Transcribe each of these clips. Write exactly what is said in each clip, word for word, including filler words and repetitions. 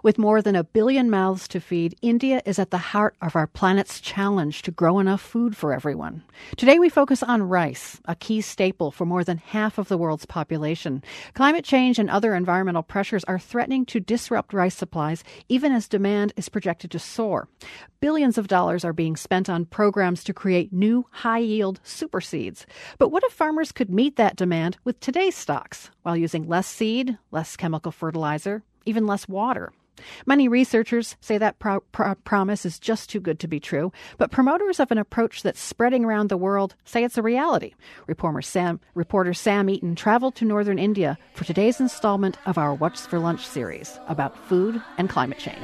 With more than a billion mouths to feed, India is at the heart of our planet's challenge to grow enough food for everyone. Today we focus on rice, a key staple for more than half of the world's population. Climate change and other environmental pressures are threatening to disrupt rice supplies, even as demand is projected to soar. Billions of dollars are being spent on programs to create new high-yield super seeds. But what if farmers could meet that demand with today's stocks, while using less seed, less chemical fertilizer, even less water? Many researchers say that pro- pro- promise is just too good to be true, but promoters of an approach that's spreading around the world say it's a reality. Reporter Sam, reporter Sam Eaton traveled to northern India for today's installment of our What's for Lunch series about food and climate change.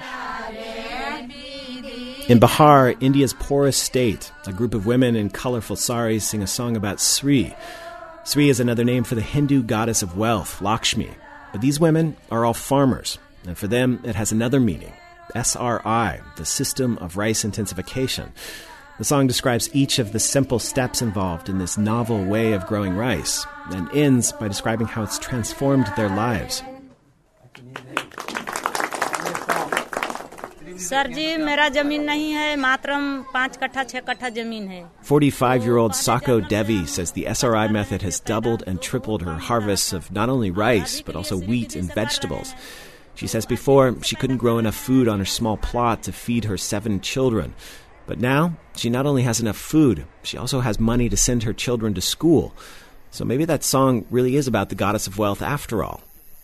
In Bihar, India's poorest state, a group of women in colorful saris sing a song about Sri. Sri is another name for the Hindu goddess of wealth, Lakshmi. But these women are all farmers, and for them it has another meaning, S R I, the system of rice intensification. The song describes each of the simple steps involved in this novel way of growing rice, and ends by describing how it's transformed their lives. Sir जी मेरा जमीन नहीं है मात्रम पाँच कट्ठा छह कट्ठा जमीन है. forty-five-year-old Sako Devi says the S R I method has doubled and tripled her harvests of not only rice but also wheat and vegetables. She says before she couldn't grow enough food on her small plot to feed her seven children. But now she not only has enough food, she also has money to send her children to school. So maybe that song really is about the goddess of wealth after all.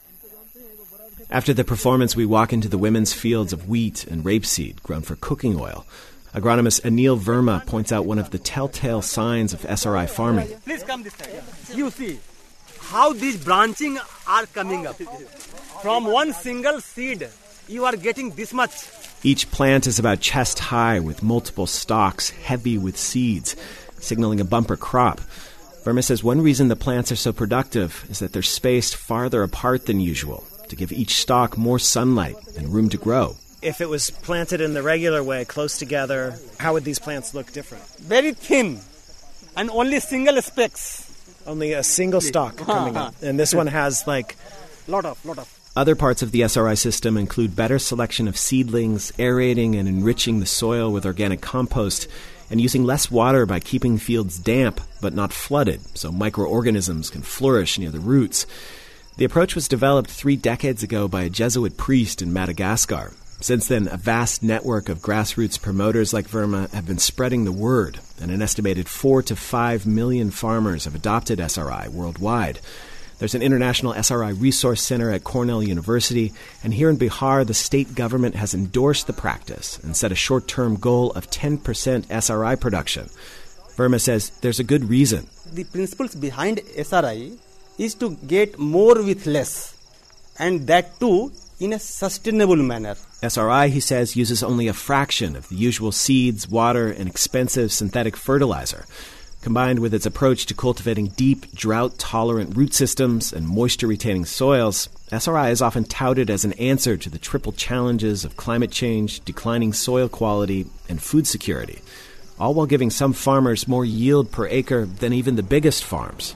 After the performance, we walk into the women's fields of wheat and rapeseed grown for cooking oil. Agronomist Anil Verma points out one of the telltale signs of S R I farming. Please come this side. You see how these branching are coming up. From one single seed, you are getting this much. Each plant is about chest high with multiple stalks, heavy with seeds, signaling a bumper crop. Verma says one reason the plants are so productive is that they're spaced farther apart than usual, to give each stalk more sunlight and room to grow. If it was planted in the regular way, close together, how would these plants look different? Very thin and only single specks. Only a single stalk coming up. And this one has like... Lot of, lot of. Other parts of the S R I system include better selection of seedlings, aerating and enriching the soil with organic compost, and using less water by keeping fields damp but not flooded, so microorganisms can flourish near the roots. The approach was developed three decades ago by a Jesuit priest in Madagascar. Since then, a vast network of grassroots promoters like Verma have been spreading the word, and an estimated four to five million farmers have adopted S R I worldwide. There's an international S R I resource center at Cornell University, and here in Bihar, the state government has endorsed the practice and set a short-term goal of ten percent S R I production. Verma says there's a good reason. The principles behind S R I is to get more with less, and that too in a sustainable manner. S R I, he says, uses only a fraction of the usual seeds, water, and expensive synthetic fertilizer. Combined with its approach to cultivating deep, drought-tolerant root systems and moisture-retaining soils, S R I is often touted as an answer to the triple challenges of climate change, declining soil quality, and food security, all while giving some farmers more yield per acre than even the biggest farms.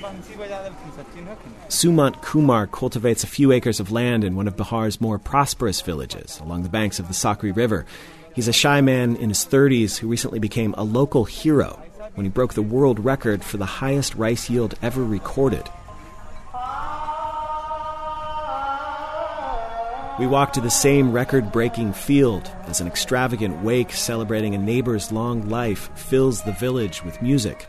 Sumant Kumar cultivates a few acres of land in one of Bihar's more prosperous villages along the banks of the Sakri River. He's a shy man in his thirties who recently became a local hero when he broke the world record for the highest rice yield ever recorded. We walk to the same record-breaking field as an extravagant wake celebrating a neighbor's long life fills the village with music.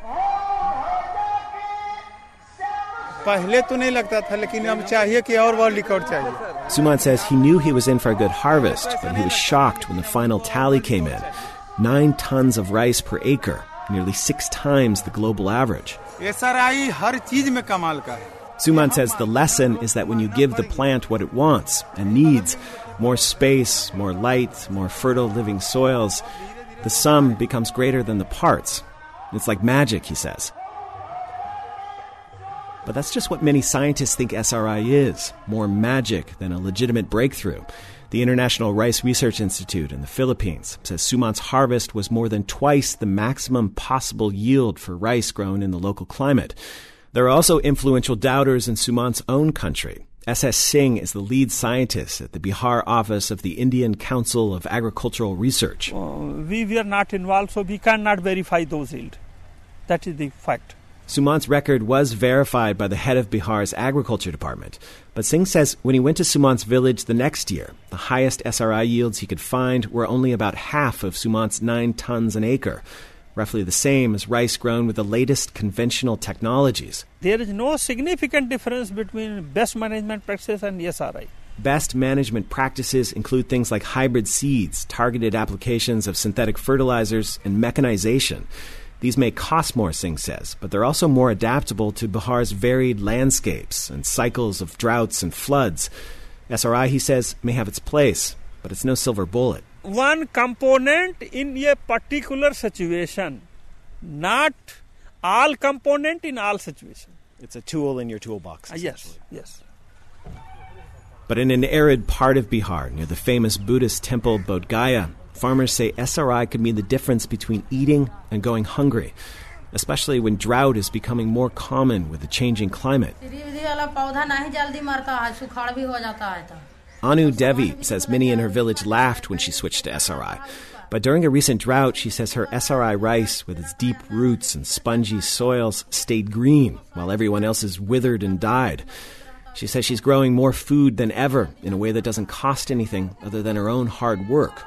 Sumant says he knew he was in for a good harvest, but he was shocked when the final tally came in. Nine tons of rice per acre, nearly six times the global average. Sumant says the lesson is that when you give the plant what it wants and needs, more space, more light, more fertile living soils, the sum becomes greater than the parts. It's like magic, he says. But that's just what many scientists think S R I is, more magic than a legitimate breakthrough. The International Rice Research Institute in the Philippines says Sumant's harvest was more than twice the maximum possible yield for rice grown in the local climate. There are also influential doubters in Sumant's own country. S S Singh is the lead scientist at the Bihar office of the Indian Council of Agricultural Research. Uh, we were not involved, so we cannot verify those yields. That is the fact. Sumant's record was verified by the head of Bihar's agriculture department. But Singh says when he went to Sumant's village the next year, the highest S R I yields he could find were only about half of Sumant's nine tons an acre, roughly the same as rice grown with the latest conventional technologies. There is no significant difference between best management practices and S R I. Best management practices include things like hybrid seeds, targeted applications of synthetic fertilizers, and mechanization. These may cost more, Singh says, but they're also more adaptable to Bihar's varied landscapes and cycles of droughts and floods. S R I, he says, may have its place, but it's no silver bullet. One component in a particular situation, not all component in all situations. It's a tool in your toolbox. Uh, yes, yes. But in an arid part of Bihar, near the famous Buddhist temple Bodh Gaya, farmers say S R I could mean the difference between eating and going hungry, especially when drought is becoming more common with the changing climate. Anu Devi says many in her village laughed when she switched to S R I. But during a recent drought, she says her S R I rice, with its deep roots and spongy soils, stayed green, while everyone else's withered and died. She says she's growing more food than ever in a way that doesn't cost anything other than her own hard work.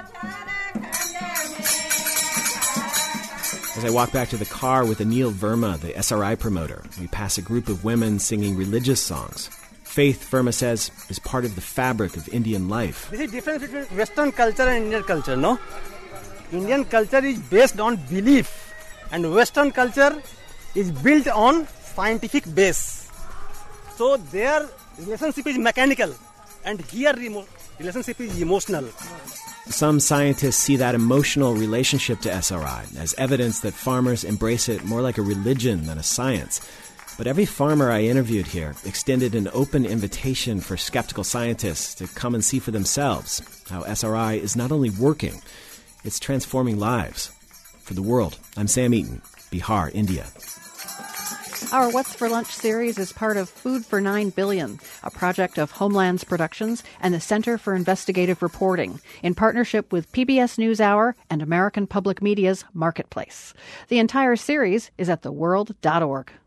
As I walk back to the car with Anil Verma, the S R I promoter, we pass a group of women singing religious songs. Faith, Verma says, is part of the fabric of Indian life. This is the difference between Western culture and Indian culture, no? Indian culture is based on belief, and Western culture is built on scientific base. So their relationship is mechanical, and here relationship is emotional. Some scientists see that emotional relationship to S R I as evidence that farmers embrace it more like a religion than a science. But every farmer I interviewed here extended an open invitation for skeptical scientists to come and see for themselves how S R I is not only working, it's transforming lives. For The World, I'm Sam Eaton, Bihar, India. Our What's for Lunch series is part of Food for nine billion, a project of Homelands Productions and the Center for Investigative Reporting, in partnership with P B S NewsHour and American Public Media's Marketplace. The entire series is at the world dot org.